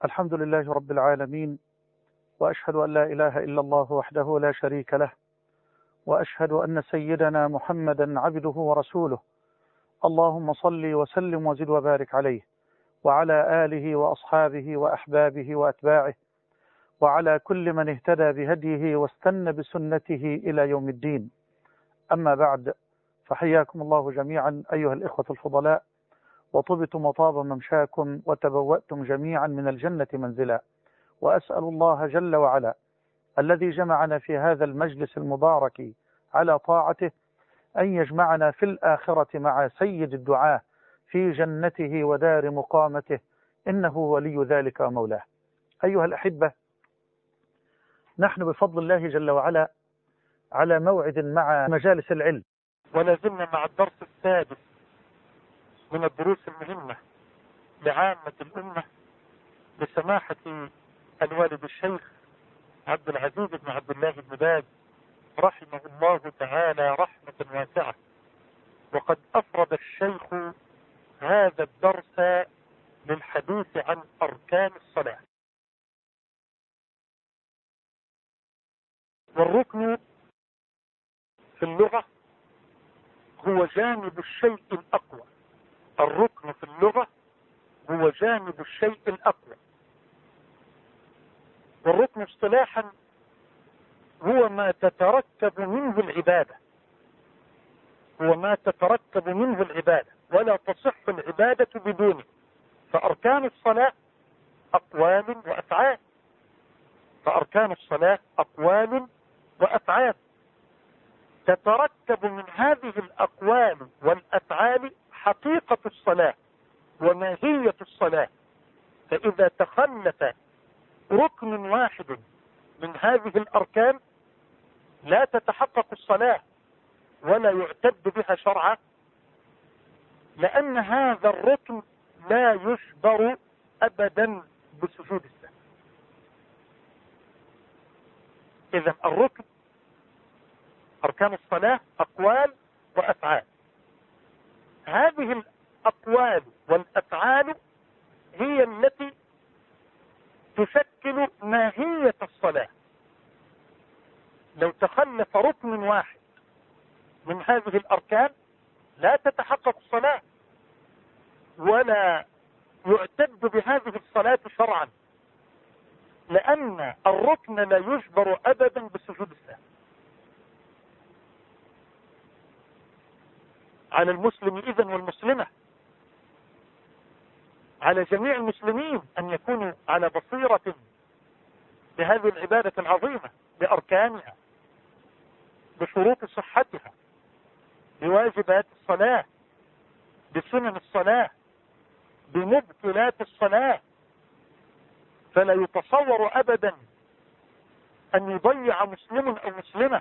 الحمد لله رب العالمين، وأشهد أن لا إله إلا الله وحده لا شريك له، وأشهد أن سيدنا محمدا عبده ورسوله. اللهم صل وسلم وزد وبارك عليه وعلى آله وأصحابه وأحبابه وأتباعه وعلى كل من اهتدى بهديه واستنى بسنته إلى يوم الدين. أما بعد، فحياكم الله جميعا أيها الإخوة الفضلاء، وطبتم وطاب ممشاكم وتبوأتم جميعا من الجنة منزلا. وأسأل الله جل وعلا الذي جمعنا في هذا المجلس المبارك على طاعته أن يجمعنا في الآخرة مع سيد الدعاة في جنته ودار مقامته، إنه ولي ذلك ومولاه. أيها الأحبة، نحن بفضل الله جل وعلا على موعد مع مجالس العلم، ولازلنا مع الدرس السادس من الدروس المهمة لعامة الأمة لسماحة الوالد الشيخ عبد العزيز بن عبد الله بن باز رحمه الله تعالى رحمة واسعة. وقد أفرد الشيخ هذا الدرس للحديث عن أركان الصلاة. والركن في اللغة هو جانب الشيء الأقوى. الركن في اللغة هو جانب الشيء الأقوى. والركن اصطلاحا هو ما تتركب منه العبادة، هو ما تتركب منه العبادة، ولا تصح العبادة بدونه. فأركان الصلاة أقوال وأفعال، فأركان الصلاة أقوال وأفعال تتركب من هذه الأقوال والأفعال حقيقة الصلاة وماهية الصلاة. فإذا تخلف ركن واحد من هذه الأركان لا تتحقق الصلاة ولا يعتد بها شرعا، لأن هذا الركن لا يجبر أبدا بسجود السهو. إذا الركن أركان الصلاة أقوال وأفعال. هذه الأقوال والأفعال هي التي تشكل ماهية الصلاة. لو تخلف ركن واحد من هذه الأركان لا تتحقق الصلاة ولا يعتد بهذه الصلاة شرعا، لأن الركن لا يجبر أبدا بسجود السهو. على المسلم إذن والمسلمة، على جميع المسلمين أن يكونوا على بصيرة بهذه العبادة العظيمة، بأركانها، بشروط صحتها، بواجبات الصلاة، بسنن الصلاة، بمبطلات الصلاة. فلا يتصور أبدا أن يضيع مسلم أو مسلمة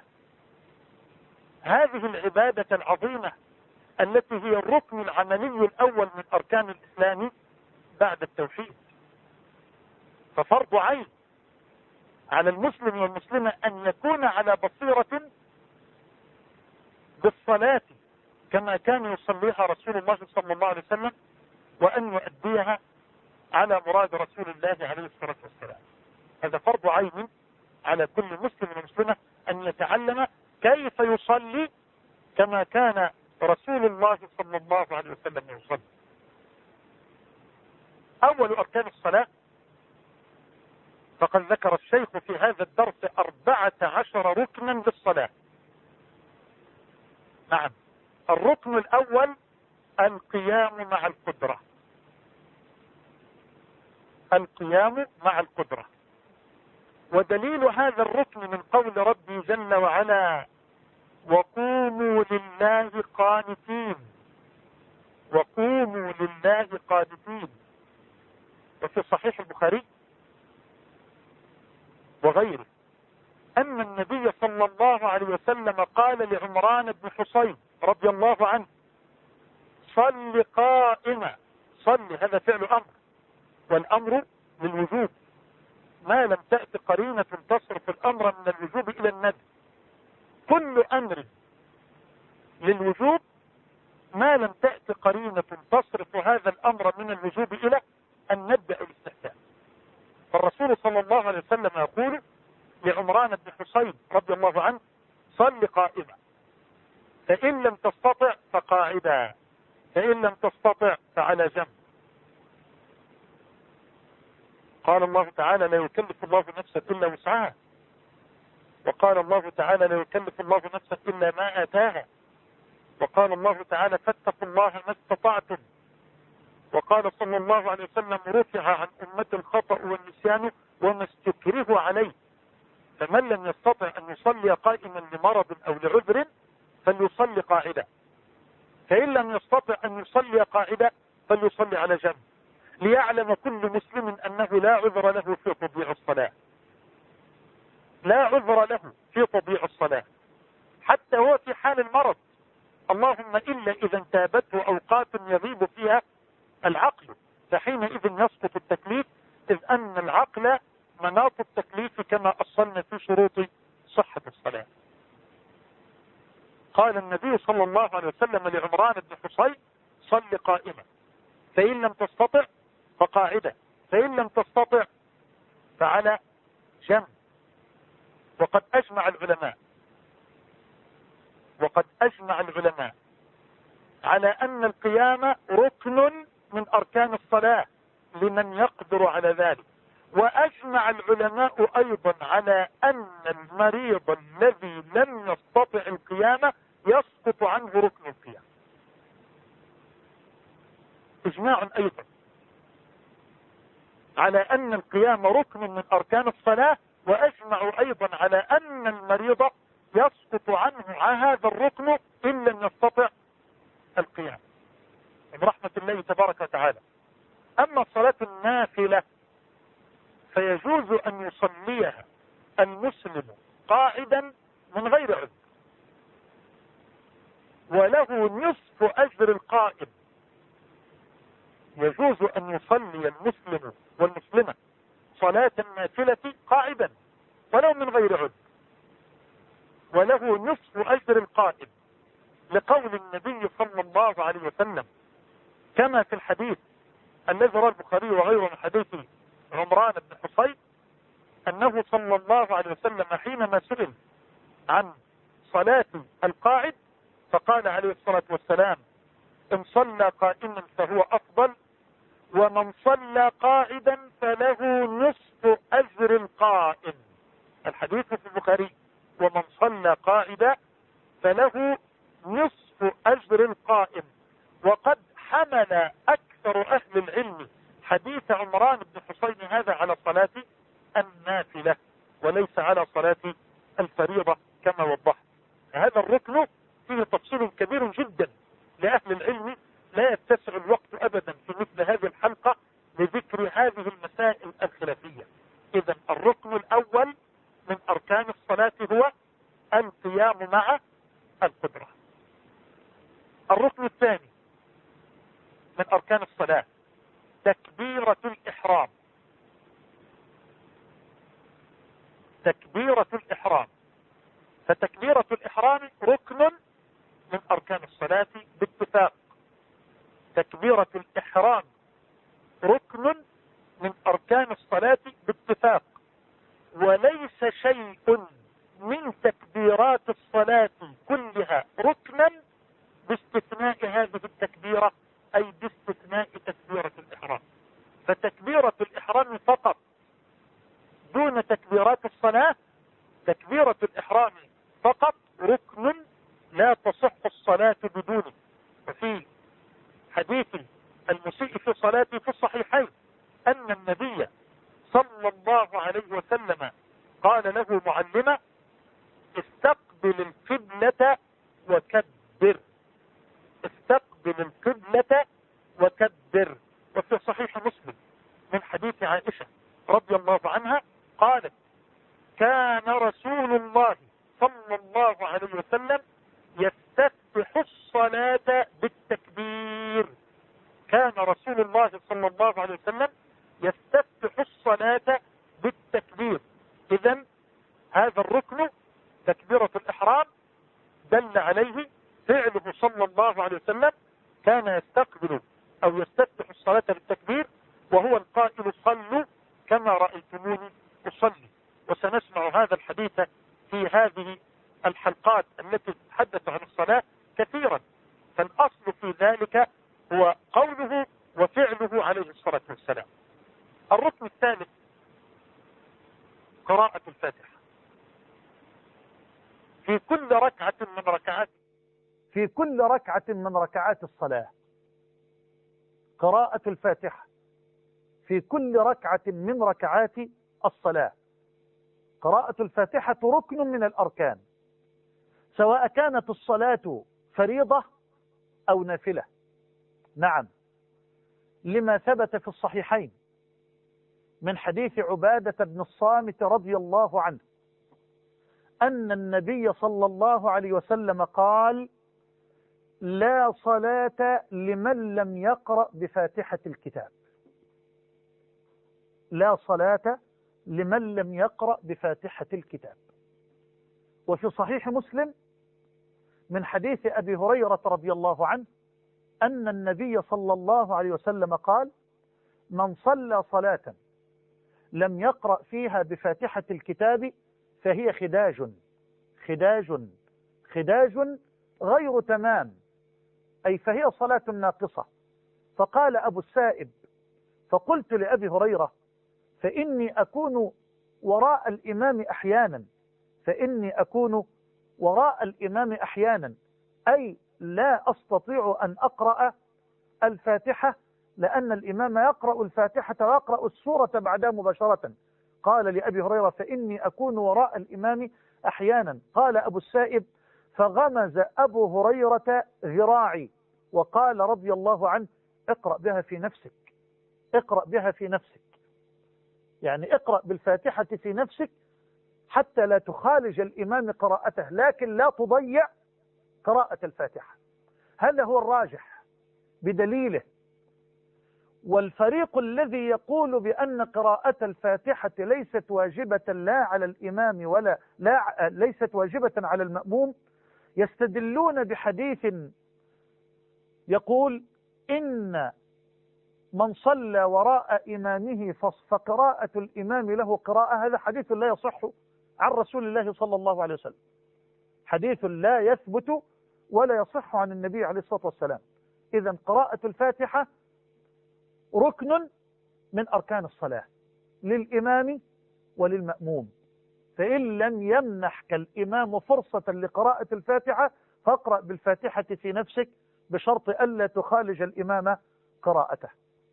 هذه العبادة العظيمة التي هي الركن العملي الأول من أركان الإسلام بعد التوحيد. ففرض عين على المسلم والمسلمة أن يكون على بصيرة بالصلاة كما كان يصليها رسول الله صلى الله عليه وسلم، وأن يؤديها على مراد رسول الله عليه الصلاة والسلام. هذا فرض عين على كل مسلم ومسلمة أن يتعلم كيف يصلي كما كان رسول الله صلى الله عليه وسلم يصلي. أول أركان الصلاة فقد ذكر الشيخ في هذا الدرس 14 ركنا للصلاة. نعم، الركن الأول القيام مع القدرة. القيام مع القدرة. ودليل هذا الركن من قول ربي جل وعلا: وقوموا لله قانتين. وقوموا لله قانتين. وفي صحيح البخاري وغيره أن النبي صلى الله عليه وسلم قال لعمران بن حصين رضي الله عنه: صل قائما. صل هذا فعل أمر، والأمر للوجوب ما لم تأتي قرينة تصرف الأمر من الوجوب إلى الندب. كل أمر للوجوب ما لم تأتي قرينة تصرف هذا الأمر من الوجوب إلى الندب أو الاستحسان. الرسول صلى الله عليه وسلم يقول لعمران بن حصين رضي الله عنه: صل قائما، فإن لم تستطع فقاعدا، فإن لم تستطع فعلى جنب. قال الله تعالى: لا يكلف الله نفسا إلا وسعها. وقال الله تعالى: لا يكلف الله نفسا إلا ما آتاها. وقال الله تعالى: فاتقوا الله ما استطعتم. وقال صلى الله عليه وسلم: رفع عن أمة الخطأ والنسيان وما استكره عليه، فمن لم يستطع أن يصلي قائما لمرض أو لعذر فليصلي قاعدا، فإن لم يستطع أن يصلي قاعدا فليصلي على جنب، ليعلم كل مسلم أنه لا عذر له في تضييع الصلاة، لا عذر له في تضييع الصلاة حتى هو في حال المرض، اللهم إلا إذا انتابته أوقات يغيب فيها العقل، فحينئذ يسقط التكليف، إذ أن العقل مناط التكليف كما أصلنا في شروط صحة الصلاة. قال النبي صلى الله عليه وسلم لعمران بن حصين: صل قائما، فإن لم تستطع فقاعدا، فإن لم تستطع فعلى جنب. وقد أجمع العلماء على أن القيام ركن من أركان الصلاة لمن يقدر على ذلك، وأجمع العلماء أيضا على أن المريض الذي لم يستطع القيام يسقط عنه ركن القيام. إجماع أيضا على أن القيام ركن من أركان الصلاة، وأجمع أيضا على أن المريض يسقط عنه هذا الركن إن لم يستطع القيام من رحمة الله تبارك وتعالى. أما صلاة النافلة فيجوز أن يصليها المسلم قاعدا من غير عذر، وله نصف أجر القائم. يجوز أن يصلي المسلم والمسلمة صلاة النافلة قاعدا ولو من غير عذر، وله نصف أجر القائم، لقول النبي صلى الله عليه وسلم كما في الحديث الذي رواه البخاري وغيره من حديث عمران بن حصين أنه صلى الله عليه وسلم حينما سئل عن صلاة القاعد فقال عليه الصلاة والسلام: إن صلى قائما فهو أفضل، ومن صلى قاعدا فله نصف أجر القائم. الحديث في البخاري: ومن صلى قاعدا فله نصف أجر القائم. وقد حمل أكثر أهل العلم حديث عمران بن حصين هذا على صلاة النافلة وليس على صلاة الفريضة كما وضحت. هذا الركن فيه تفصيل كبير جدا لأهل العلم، لا يتسع الوقت أبدا في مثل هذه الحلقة لذكر هذه المسائل الخلافية. إذن الركن الأول من أركان الصلاة هو القيام مع القدرة. الركن الثاني من أركان الصلاة تكبيرة الإحرام. تكبيرة الإحرام، فتكبيرة الإحرام ركن من أركان الصلاة باتفاق. تكبيرة الإحرام ركن من أركان الصلاة باتفاق، وليس شيء من تكبيرات الصلاة كلها ركنا باستثناء هذه التكبيرة، أي باستثناء تكبيرة الإحرام. فتكبيرة الإحرام فقط دون تكبيرات الصلاة، تكبيرة الإحرام فقط ركن لا تصح الصلاة بدونه. وفي حديث المسيء في صلاته في الصحيحين أن النبي صلى الله عليه وسلم قال له معلمة: استقبل القبلة وكبر، استقبل القبلة وكبر. وفي صحيح مسلم من حديث عائشة رضي الله عنها قالت: كان رسول الله صلى الله عليه وسلم يستفتح الصلاة بالتكبير. كان رسول الله صلى الله عليه وسلم يستفتح الصلاة بالتكبير. إذن هذا الركن تكبيرة الإحرام دل عليه فعله صلى الله عليه وسلم، كان يستقبل أو يستفتح الصلاة بالتكبير، وهو القائل: صلوا كما رأيتموني أصلي. وسنسمع هذا الحديث في هذه الحلقات التي تتحدث عن الصلاة كثيرا. فالأصل في ذلك هو قوله وفعله عليه الصلاة والسلام. الركن الثالث قراءة الفاتحة في كل ركعة من ركعات الصلاة. قراءة الفاتحة في كل ركعة من ركعات الصلاة. قراءة الفاتحة ركن من الأركان، سواء كانت الصلاة فريضة أو نافلة. نعم، لما ثبت في الصحيحين من حديث عبادة بن الصامت رضي الله عنه أن النبي صلى الله عليه وسلم قال: لا صلاة لمن لم يقرأ بفاتحة الكتاب. لا صلاة لمن لم يقرأ بفاتحة الكتاب. وفي صحيح مسلم من حديث أبي هريرة رضي الله عنه أن النبي صلى الله عليه وسلم قال: من صلى صلاة لم يقرأ فيها بفاتحة الكتاب فهي خداج غير تمام، أي فهي صلاة ناقصة. فقال أبو السائب: فقلت لأبي هريرة: فإني أكون وراء الإمام أحيانا، أي لا أستطيع أن أقرأ الفاتحة لأن الإمام يقرأ الفاتحة ويقرأ السورة بعدها مباشرة. قال لأبي هريرة: فإني أكون وراء الإمام أحيانا. قال أبو السائب: فغمز أبو هريرة ذراعي وقال رضي الله عنه: اقرأ بها في نفسك، يعني اقرأ بالفاتحة في نفسك حتى لا تخالج الإمام قراءته، لكن لا تضيع قراءة الفاتحة. هذا هو الراجح بدليله. والفريق الذي يقول بأن قراءة الفاتحة ليست واجبة لا على الإمام ليست واجبة على المأموم، يستدلون بحديث يقول: إن من صلى وراء إمامه فقراءة الإمام له قراءة. هذا حديث لا يصح عن رسول الله صلى الله عليه وسلم، حديث لا يثبت ولا يصح عن النبي عليه الصلاة والسلام. إذن قراءة الفاتحة ركن من أركان الصلاة للإمام وللمأموم. فإن لم يمنحك الإمام فرصة لقراءة الفاتحة فاقرأ بالفاتحة في نفسك بشرط ألا تخالج الإمام قراءته.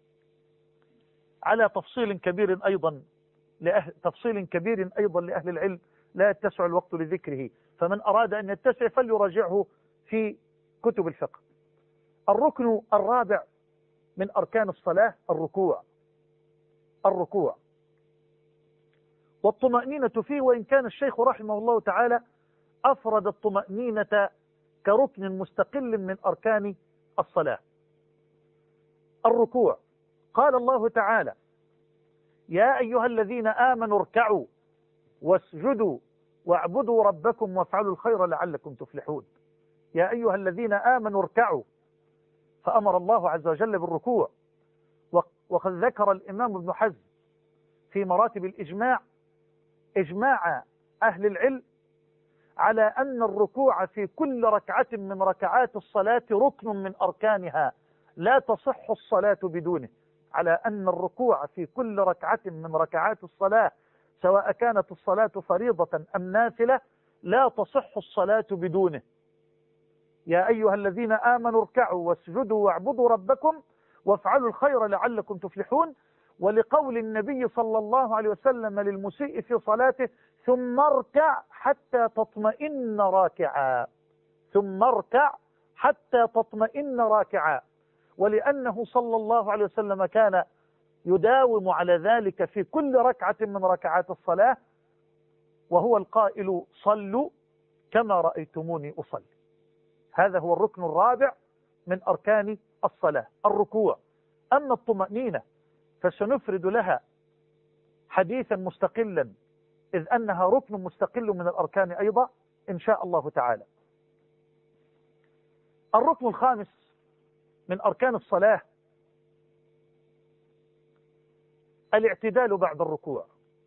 على تفصيل كبير أيضا لأهل العلم لا يتسع الوقت لذكره، فمن أراد أن يتسع فليراجعه في كتب الفقه. الركن الرابع من أركان الصلاة الركوع والطمأنينة فيه، وإن كان الشيخ رحمه الله تعالى أفرد الطمأنينة كركن مستقل من أركان الصلاة. الركوع، قال الله تعالى: يا أيها الذين آمنوا اركعوا واسجدوا واعبدوا ربكم وافعلوا الخير لعلكم تفلحون. يا أيها الذين آمنوا اركعوا، فأمر الله عز وجل بالركوع. وقد ذكر الإمام ابن حزم في مراتب الإجماع إجماع أهل العلم على أن الركوع في كل ركعة من ركعات الصلاة ركن من أركانها لا تصح الصلاة بدونه، على أن الركوع في كل ركعة من ركعات الصلاة سواء كانت الصلاة فريضة أم نافلة لا تصح الصلاة بدونه. يا أيها الذين آمنوا اركعوا واسجدوا واعبدوا ربكم وافعلوا الخير لعلكم تفلحون. ولقول النبي صلى الله عليه وسلم للمسيء في صلاته: ثم اركع حتى تطمئن راكعا. ولأنه صلى الله عليه وسلم كان يداوم على ذلك في كل ركعة من ركعات الصلاة، وهو القائل: صلوا كما رأيتموني أصلي. هذا هو الركن الرابع من أركان الصلاة، الركوع. أما الطمأنينة فسنفرد لها حديثا مستقلا، إذ أنها ركن مستقل من الأركان أيضا إن شاء الله تعالى. الركن الخامس من أركان الصلاة الاعتدال بعد الركوع.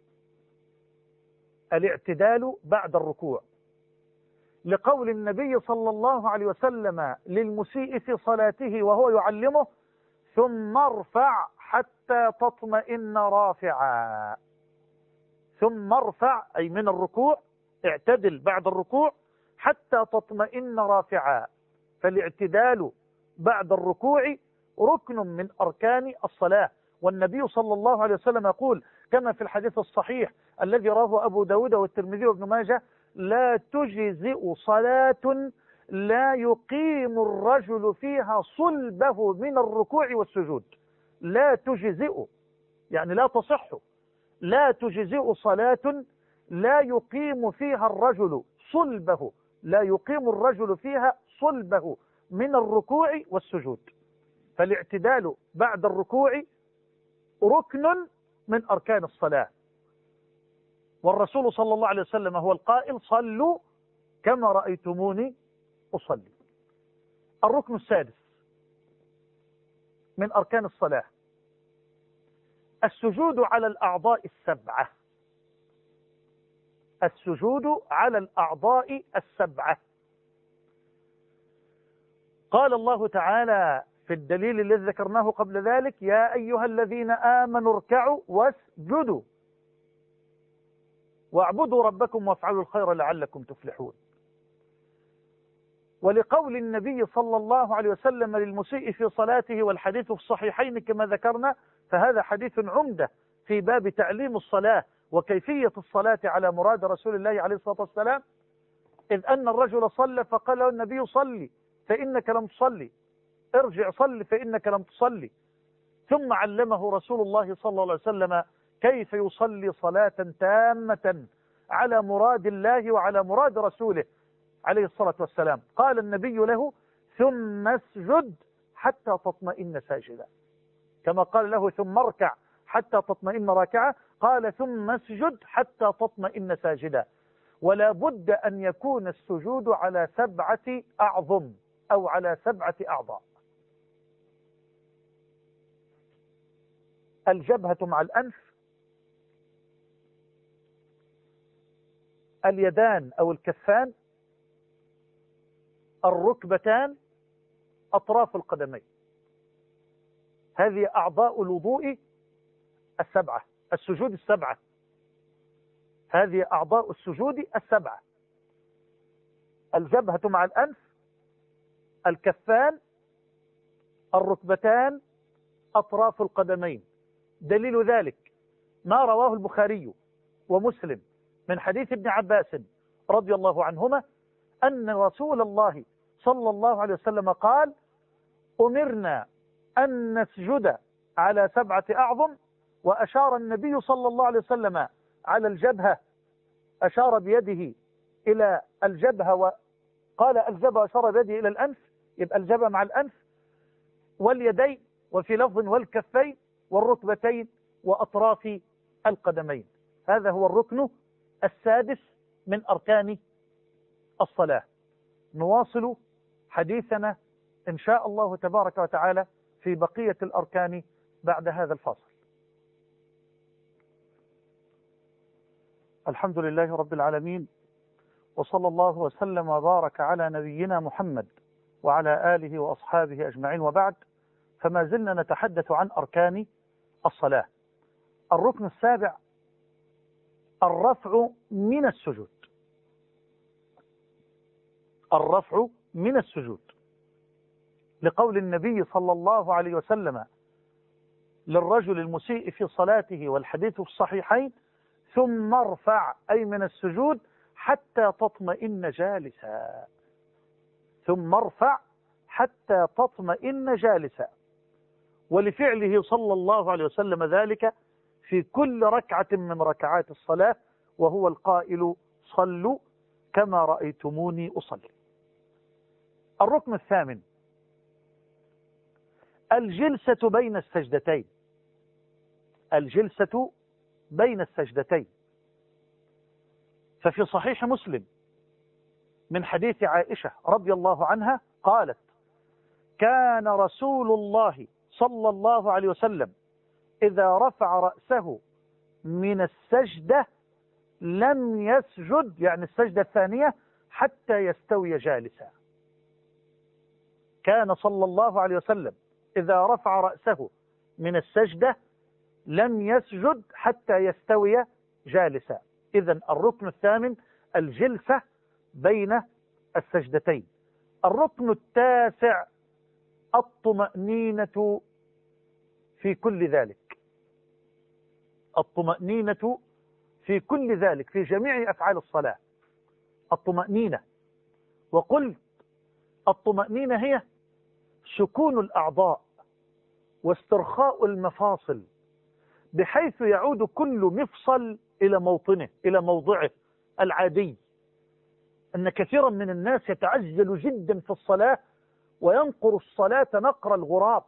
الاعتدال بعد الركوع، لقول النبي صلى الله عليه وسلم للمسيء في صلاته وهو يعلمه: ثم ارفع حتى تطمئن رافعا. ثم ارفع أي من الركوع، اعتدل بعد الركوع حتى تطمئن رافعا. فالاعتدال بعد الركوع ركن من أركان الصلاة. والنبي صلى الله عليه وسلم يقول كما في الحديث الصحيح الذي رواه أبو داود والترمذي وابن ماجه: لا تجزئ صلاة لا يقيم الرجل فيها صلبه من الركوع والسجود. لا تجزئ يعني لا تصح. لا تجزئ صلاة لا يقيم فيها الرجل صلبه، لا يقيم الرجل فيها صلبه من الركوع والسجود. فالاعتدال بعد الركوع ركن من أركان الصلاة. والرسول صلى الله عليه وسلم هو القائل: صلوا كما رأيتموني أصلي. الركن السادس من أركان الصلاة السجود على الأعضاء السبعة. السجود على الأعضاء السبعة. قال الله تعالى في الدليل الذي ذكرناه قبل ذلك: يا أيها الذين آمنوا اركعوا واسجدوا واعبدوا ربكم وافعلوا الخير لعلكم تفلحون. ولقول النبي صلى الله عليه وسلم للمسيء في صلاته، والحديث في الصحيحين كما ذكرنا، فهذا حديث عمدة في باب تعليم الصلاة وكيفية الصلاة على مراد رسول الله عليه الصلاة والسلام. إذ أن الرجل صلى فقال له النبي: صلي فإنك لم تصلي، ارجع صلي فإنك لم تصلي. ثم علمه رسول الله صلى الله عليه وسلم كيف يصلي صلاة تامة على مراد الله وعلى مراد رسوله عليه الصلاة والسلام. قال النبي له: ثم اسجد حتى تطمئن ساجدا. كما قال له: ثم اركع حتى تطمئن راكعة، قال: ثم اسجد حتى تطمئن ساجدا. ولا بد أن يكون السجود على 7 أعظم أو على 7 أعضاء: الجبهة مع الأنف، اليدان أو الكفان، الركبتان، أطراف القدمين. هذه أعضاء الوضوء 7، السجود 7. هذه أعضاء السجود 7: الجبهة مع الأنف، الكفان، الركبتان، أطراف القدمين. دليل ذلك ما رواه البخاري ومسلم من حديث ابن عباس رضي الله عنهما أن رسول الله صلى الله عليه وسلم قال: أمرنا أن نسجد على 7 أعظم. وأشار النبي صلى الله عليه وسلم على الجبهة، أشار بيده إلى الجبهة وقال الجبهة، أشار بيده إلى الأنف، يبقى الجبهة مع الأنف، واليدين، وفي لفظ والكفين، والركبتين، وأطراف القدمين. هذا هو الركن السادس من أركان الصلاة. نواصل حديثنا إن شاء الله تبارك وتعالى في بقية الأركان بعد هذا الفاصل. الحمد لله رب العالمين، وصلى الله وسلم وبارك على نبينا محمد وعلى آله وأصحابه أجمعين، وبعد، فما زلنا نتحدث عن أركان الصلاة. الركن السابع الرفع من السجود. الرفع من السجود، لقول النبي صلى الله عليه وسلم للرجل المسيء في صلاته، والحديث في الصحيحين: ثم ارفع أي من السجود حتى تطمئن جالسا. ثم ارفع حتى تطمئن جالسا. ولفعله صلى الله عليه وسلم ذلك في كل ركعة من ركعات الصلاة، وهو القائل: صلوا كما رأيتموني أصلي. الركن الثامن الجلسة بين السجدتين. الجلسة بين السجدتين. ففي صحيح مسلم من حديث عائشة رضي الله عنها قالت: كان رسول الله صلى الله عليه وسلم إذا رفع رأسه من السجدة لم يسجد، يعني السجدة الثانية، حتى يستوي جالسا. كان صلى الله عليه وسلم إذا رفع رأسه من السجدة لم يسجد حتى يستوي جالسا. إذن الركن الثامن الجلسة بين السجدتين. الركن التاسع الطمأنينة في كل ذلك. الطمأنينة في كل ذلك، في جميع أفعال الصلاة الطمأنينة. وقلت الطمأنينة هي سكون الأعضاء واسترخاء المفاصل، بحيث يعود كل مفصل إلى موطنه، إلى موضعه العادي. أن كثيرا من الناس يتعجل جدا في الصلاة وينقر الصلاة نقر الغراب،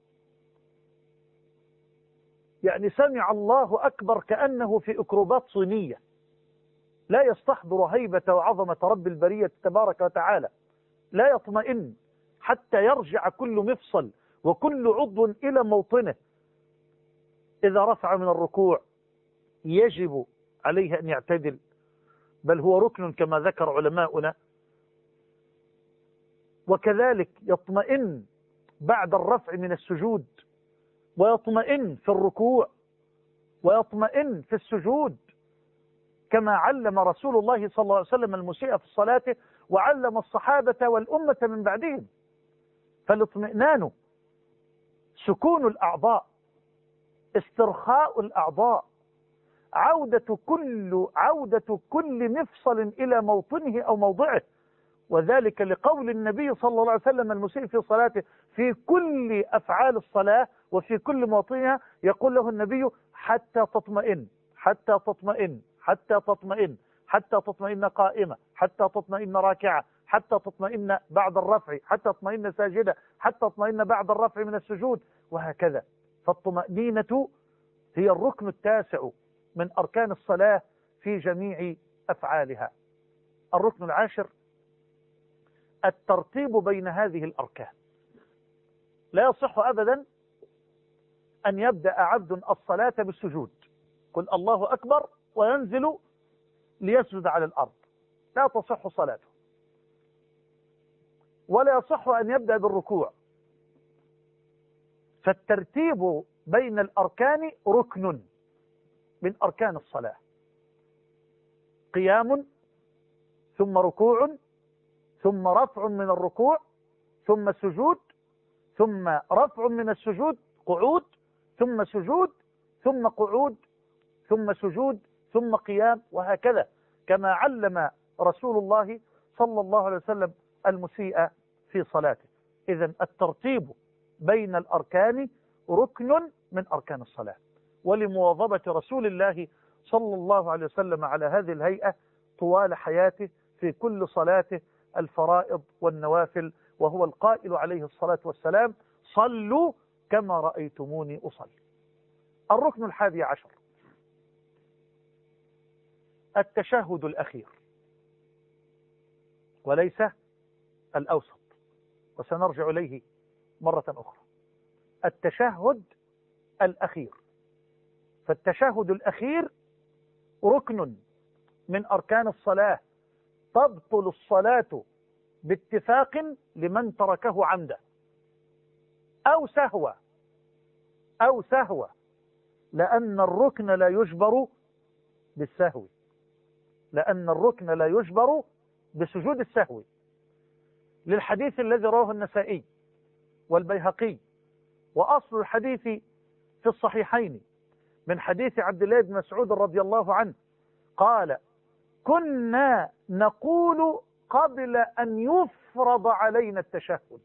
يعني سمع الله أكبر كأنه في أكروبات صينية، لا يستحضر هيبة وعظمة رب البرية تبارك وتعالى، لا يطمئن حتى يرجع كل مفصل وكل عضو إلى موطنه. إذا رفع من الركوع يجب عليه أن يعتدل، بل هو ركن كما ذكر علماؤنا. وكذلك يطمئن بعد الرفع من السجود، ويطمئن في الركوع، ويطمئن في السجود، كما علم رسول الله صلى الله عليه وسلم المسيء في الصلاة، وعلم الصحابة والأمة من بعدهم. فالاطمئنان سكون الأعضاء، استرخاء الأعضاء، عودة كل مفصل إلى موطنه أو موضعه. وذلك لقول النبي صلى الله عليه وسلم المسيء في صلاته في كل أفعال الصلاة وفي كل موطنها، يقول له النبي: حتى تطمئن، حتى تطمئن، حتى تطمئن، حتى تطمئن قائمة، حتى تطمئن راكعة، حتى تطمئن بعد الرفع، حتى تطمئن ساجدة، حتى تطمئن بعد الرفع من السجود، وهكذا. فالطمأنينة هي الركن التاسع من أركان الصلاة في جميع أفعالها. الركن العاشر الترتيب بين هذه الأركان. لا يصح أبدا أن يبدأ عبد الصلاة بالسجود، قل الله أكبر وينزل ليسجد على الأرض، لا تصح صلاته. ولا يصح أن يبدأ بالركوع. فالترتيب بين الأركان ركن من أركان الصلاة، قيام ثم ركوع ثم رفع من الركوع ثم سجود ثم رفع من السجود قعود ثم سجود ثم قعود ثم سجود ثم قيام، وهكذا كما علم رسول الله صلى الله عليه وسلم المسيء في صلاته. إذن الترتيب بين الأركان ركن من أركان الصلاة. ولمواظبة رسول الله صلى الله عليه وسلم على هذه الهيئة طوال حياته في كل صلاته الفرائض والنوافل، وهو القائل عليه الصلاة والسلام: صلوا كما رأيتموني أصلي. الركن الحادي عشر التشهد الأخير، وليس الأوسط، وسنرجع إليه مرة أخرى. التشهد الأخير. فالتشهد الأخير ركن من أركان الصلاة، تبطل الصلاة باتفاق لمن تركه عمدا أو سهوا، لأن الركن لا يجبر بالسهو، لأن الركن لا يجبر بسجود السهو، للحديث الذي رواه النسائي والبيهقي. وأصل الحديث في الصحيحين من حديث عبد الله بن مسعود رضي الله عنه قال: كنا نقول قبل أن يفرض علينا التشهد،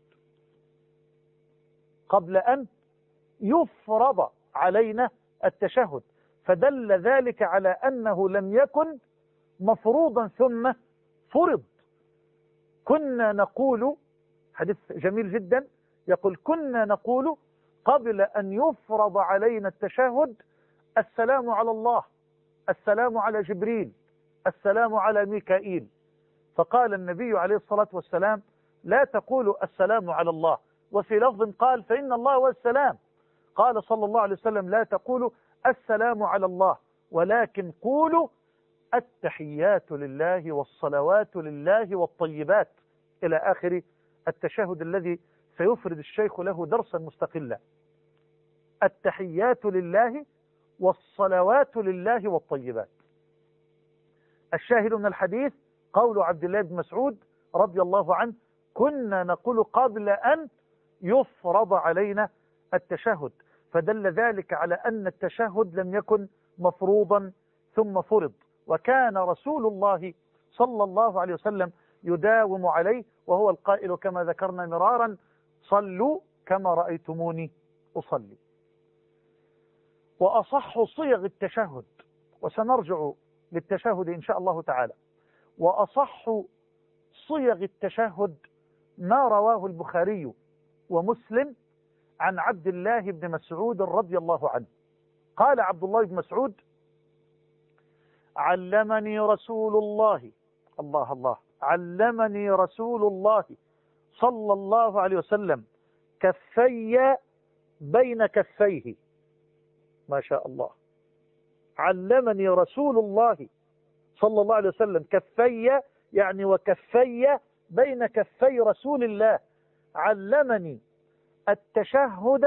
قبل أن يفرض علينا التشهد، فدل ذلك على أنه لم يكن مفروضا ثم فرض. كنا نقول، حديث جميل جدا، يقول: كنا نقول قبل أن يفرض علينا التشهد: السلام على الله، السلام على جبريل، السلام على ميكائيل. فقال النبي عليه الصلاة والسلام: لا تقولوا السلام على الله. وفي لفظ قال: فإن الله هو السلام. قال صلى الله عليه وسلم لا تقولوا السلام على الله ولكن قولوا التحيات لله والصلوات لله والطيبات إلى آخر التشهد الذي سيفرد الشيخ له درسا مستقلا. التحيات لله والصلوات لله والطيبات. الشاهد من الحديث قول عبد الله بن مسعود رضي الله عنه كنا نقول قبل أن يفرض علينا التشهد، فدل ذلك على أن التشهد لم يكن مفروضا ثم فرض، وكان رسول الله صلى الله عليه وسلم يداوم عليه، وهو القائل كما ذكرنا مرارا صلوا كما رأيتموني أصلي. وأصح صيغ التشهد، وسنرجع للتشهد إن شاء الله تعالى، وأصح صيغ التشهد ما رواه البخاري ومسلم عن عبد الله بن مسعود رضي الله عنه. قال عبد الله بن مسعود علمني رسول الله علمني رسول الله صلى الله عليه وسلم كفي بين كفيه. ما شاء الله. علمني رسول الله صلى الله عليه وسلم كفي يعني وكفي بين كفي رسول الله، علمني التشهد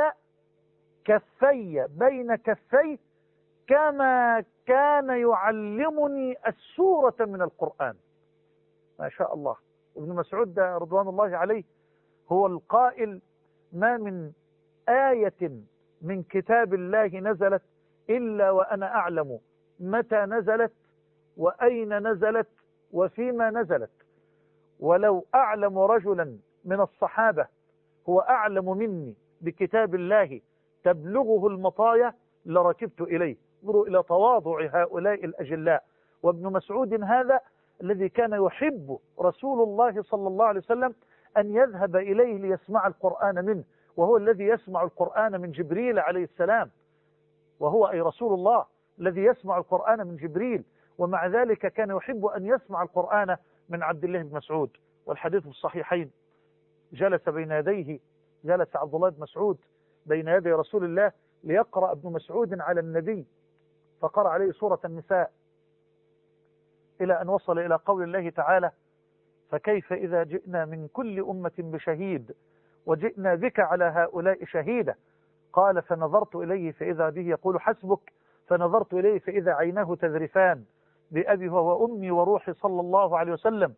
كفي بين كفي كما كان يعلمني السورة من القرآن. ما شاء الله. ابن مسعود رضوان الله عليه هو القائل ما من آية من كتاب الله نزلت إلا وأنا أعلم متى نزلت وأين نزلت وفيما نزلت، ولو أعلم رجلا من الصحابة هو أعلم مني بكتاب الله تبلغه المطايا لركبت إليه. انظروا إلى تواضع هؤلاء الأجلاء. وابن مسعود هذا الذي كان يحب رسول الله صلى الله عليه وسلم أن يذهب إليه ليسمع القرآن منه، وهو الذي يسمع القرآن من جبريل عليه السلام، وهو أي رسول الله الذي يسمع القرآن من جبريل، ومع ذلك كان يحب أن يسمع القرآن من عبد الله بن مسعود. والحديث في الصحيحين جلس عبد الله بن مسعود بين يدي رسول الله ليقرأ ابن مسعود على النبي، فقرأ عليه سورة النساء إلى أن وصل إلى قول الله تعالى فكيف إذا جئنا من كل أمة بشهيد وجئنا بك على هؤلاء شهيدا. قال فنظرت إليه فإذا به يقول حسبك، فنظرت إليه فإذا عيناه تذرفان بأبي وأمي وروحي صلى الله عليه وسلم.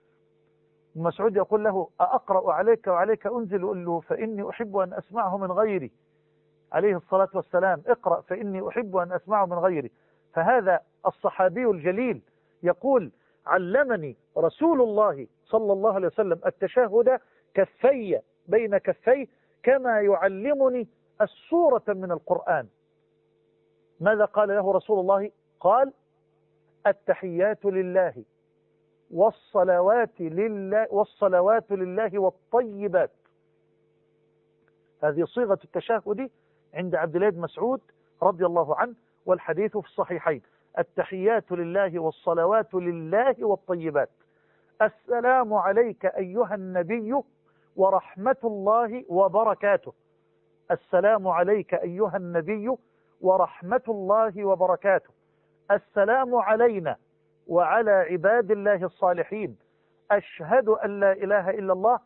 مسعود يقول له أقرأ عليك وعليك أنزل؟ يقول له فإني أحب أن أسمعه من غيري عليه الصلاة والسلام، اقرأ فإني أحب أن أسمعه من غيري. فهذا الصحابي الجليل يقول علمني رسول الله صلى الله عليه وسلم التشهد كفي بين كفي كما يعلمني السورة من القرآن. ماذا قال له رسول الله؟ قال التحيات لله والصلوات لله والطيبات. هذه صيغة التشهد عند عبد الله بن مسعود رضي الله عنه، والحديث في الصحيحين. التحيات لله والصلوات لله والطيبات. السلام عليك أيها النبي ورحمة الله وبركاته. السلام عليك أيها النبي ورحمة الله وبركاته. السلام علينا وعلى عباد الله الصالحين. أشهد أن لا إله إلا الله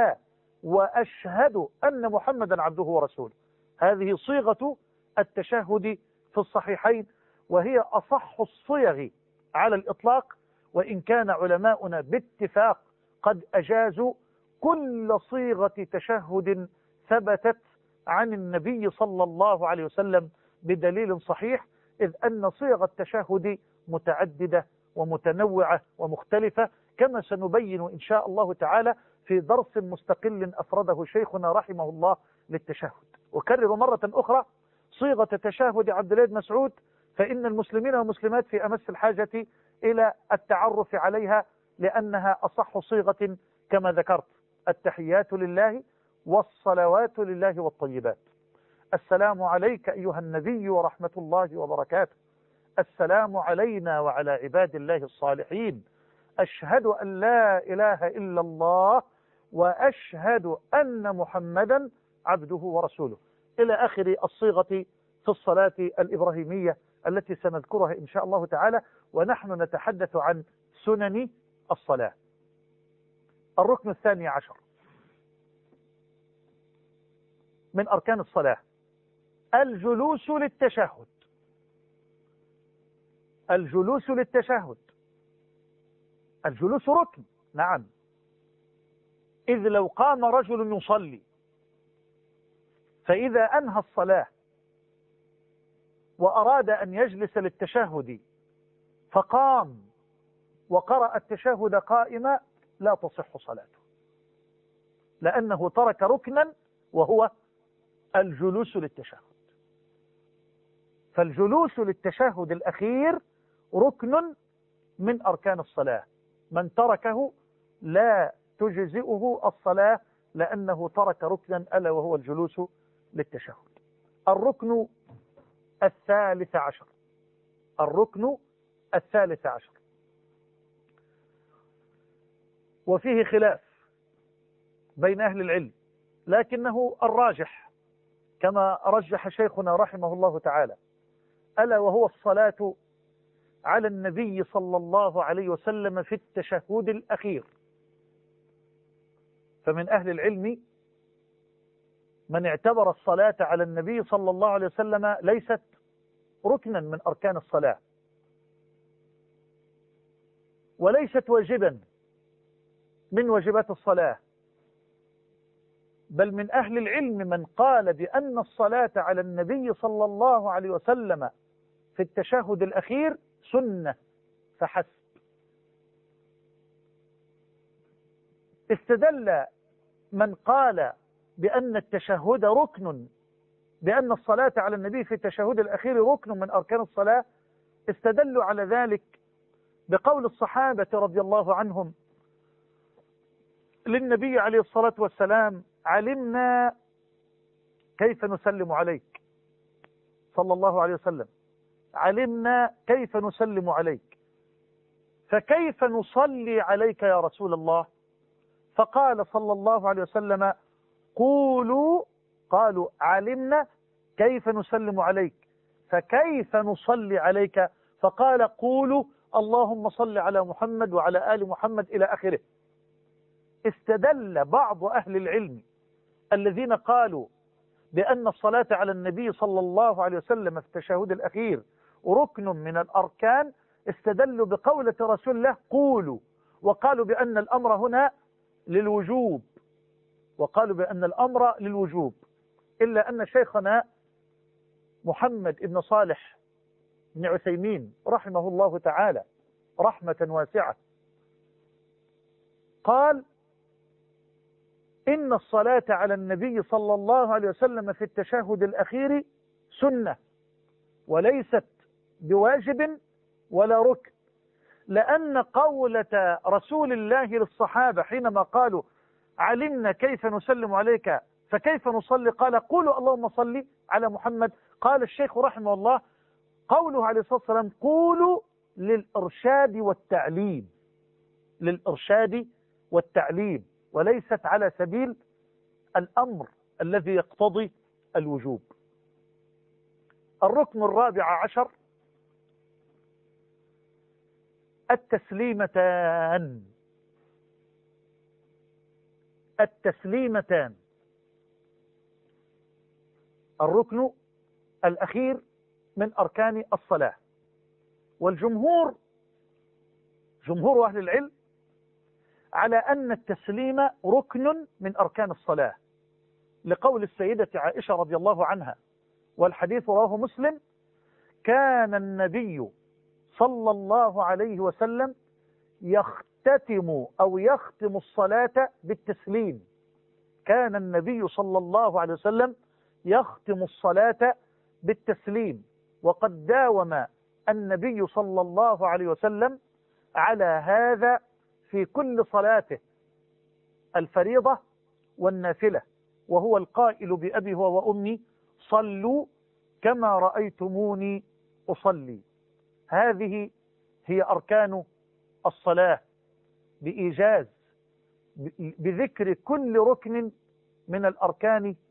وأشهد أن محمدا عبده ورسوله. هذه صيغة التشهد في الصحيحين، وهي أصح الصيغ على الإطلاق، وإن كان علماؤنا باتفاق قد أجازوا كل صيغة تشهد ثبتت عن النبي صلى الله عليه وسلم بدليل صحيح، إذ أن صيغ التشهد متعددة ومتنوعة ومختلفة، كما سنبين إن شاء الله تعالى في درس مستقل أفرده شيخنا رحمه الله للتشهد. أكرر مرة أخرى صيغة تشهد عبد الله بن مسعود، فإن المسلمين والمسلمات في أمس الحاجة إلى التعرف عليها، لأنها أصح صيغة كما ذكرت. التحيات لله والصلوات لله والطيبات. السلام عليك أيها النبي ورحمة الله وبركاته. السلام علينا وعلى عباد الله الصالحين. أشهد أن لا إله إلا الله وأشهد أن محمدا عبده ورسوله. إلى آخر الصيغة في الصلاة الإبراهيمية التي سنذكرها إن شاء الله تعالى، ونحن نتحدث عن سنن الصلاة. الركن الثاني عشر من أركان الصلاة الجلوس للتشهد. الجلوس للتشهد، الجلوس ركن، نعم، إذ لو قام رجل يصلي فإذا أنهى الصلاة وأراد أن يجلس للتشهد فقام وقرأ التشهد قائما لا تصح صلاته، لأنه ترك ركنا وهو الجلوس للتشهد. فالجلوس للتشهد الأخير ركن من أركان الصلاة، من تركه لا تجزئه الصلاة لأنه ترك ركنا ألا وهو الجلوس للتشهد. الركن الثالث عشر، الركن الثالث عشر، وفيه خلاف بين أهل العلم، لكنه الراجح كما رجح شيخنا رحمه الله تعالى، ألا وهو الصلاة على النبي صلى الله عليه وسلم في التشهد الأخير. فمن أهل العلم من اعتبر الصلاة على النبي صلى الله عليه وسلم ليست ركنا من أركان الصلاة، وليست واجبا من واجبات الصلاة، بل من أهل العلم من قال بأن الصلاة على النبي صلى الله عليه وسلم في التشهد الأخير سنة فحسب. استدل من قال بأن التشهد ركن، بأن الصلاة على النبي في التشهد الأخير ركن من أركان الصلاة، استدلوا على ذلك بقول الصحابة رضي الله عنهم للنبي عليه الصلاة والسلام: علمنا كيف نسلم عليك صلى الله عليه وسلم، علمنا كيف نسلم عليك، فكيف نصلي عليك يا رسول الله؟ فقال صلى الله عليه وسلم: قالوا علمنا كيف نسلم عليك، فكيف نصلي عليك؟ فقال: قولوا اللهم صل على محمد وعلى آل محمد إلى آخره. استدل بعض أهل العلم الذين قالوا بأن الصلاة على النبي صلى الله عليه وسلم في التشهد الأخير ركن من الأركان، استدلوا بقولة رسول الله قولوا، وقالوا بأن الأمر هنا للوجوب، وقالوا بأن الأمر للوجوب، إلا أن شيخنا محمد بن صالح بن عثيمين رحمه الله تعالى رحمة واسعة قال: إن الصلاة على النبي صلى الله عليه وسلم في التشهد الأخير سنة وليست بواجب ولا ركن، لأن قولة رسول الله للصحابة حينما قالوا علمنا كيف نسلم عليك فكيف نصلي؟ قال: قولوا اللهم صل على محمد. قال الشيخ رحمه الله: قوله عليه الصلاة والسلام قولوا للإرشاد والتعليم، للإرشاد والتعليم، وليست على سبيل الأمر الذي يقتضي الوجوب. الركن الرابع عشر التسليمتان. التسليمتان الركن الأخير من أركان الصلاة، والجمهور جمهور أهل العلم على أن التسليم ركن من أركان الصلاة، لقول السيدة عائشة رضي الله عنها، والحديث رواه مسلم: كان النبي صلى الله عليه وسلم يختم الصلاة بالتسليم. كان النبي صلى الله عليه وسلم يختم الصلاة بالتسليم، وقد داوم النبي صلى الله عليه وسلم على هذا في كل صلاته الفريضة والنافلة، وهو القائل بأبي هو وأمي صلوا كما رأيتموني أصلي. هذه هي أركان الصلاة بإيجاز، بذكر كل ركن من الأركان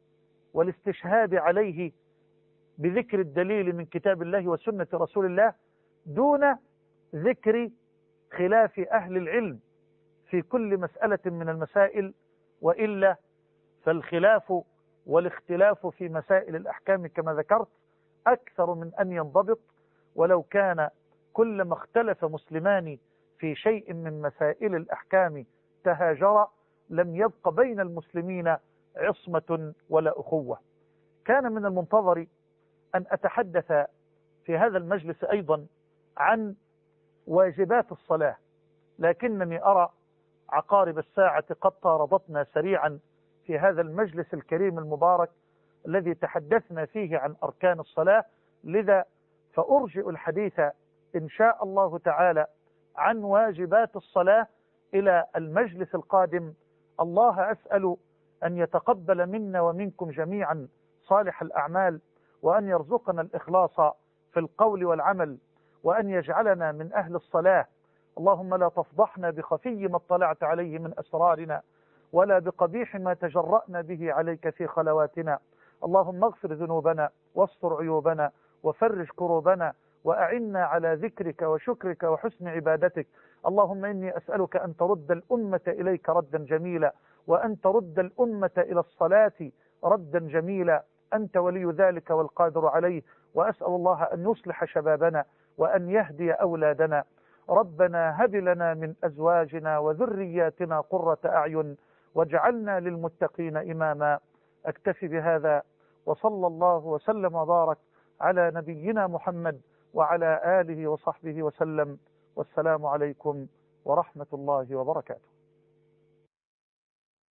والاستشهاد عليه بذكر الدليل من كتاب الله وسنة رسول الله دون ذكر خلاف أهل العلم في كل مسألة من المسائل، وإلا فالخلاف والاختلاف في مسائل الأحكام كما ذكرت أكثر من أن ينضبط. ولو كان كلما اختلف مسلمان في شيء من مسائل الأحكام تهاجر لم يبق بين المسلمين عصمة ولا أخوة. كان من المنتظر أن أتحدث في هذا المجلس أيضا عن واجبات الصلاة، لكنني أرى عقارب الساعة قد طاردتنا سريعا في هذا المجلس الكريم المبارك الذي تحدثنا فيه عن أركان الصلاة، لذا فأرجئ الحديث إن شاء الله تعالى عن واجبات الصلاة إلى المجلس القادم. الله أسأل أن يتقبل منا ومنكم جميعا صالح الأعمال، وأن يرزقنا الإخلاص في القول والعمل، وأن يجعلنا من أهل الصلاة. اللهم لا تفضحنا بخفي ما اطلعت عليه من أسرارنا، ولا بقبيح ما تجرأنا به عليك في خلواتنا. اللهم اغفر ذنوبنا واستر عيوبنا وفرج كروبنا، وأعنا على ذكرك وشكرك وحسن عبادتك. اللهم إني أسألك أن ترد الأمة إليك ردا جميلا، وأن ترد الأمة إلى الصلاة ردا جميلا. أنت ولي ذلك والقادر عليه. وأسأل الله أن يصلح شبابنا وأن يهدي أولادنا. ربنا هب لنا من أزواجنا وذرياتنا قرة أعين واجعلنا للمتقين إماما. أكتفي بهذا، وصلى الله وسلم وبارك على نبينا محمد وعلى آله وصحبه وسلم، والسلام عليكم ورحمة الله وبركاته.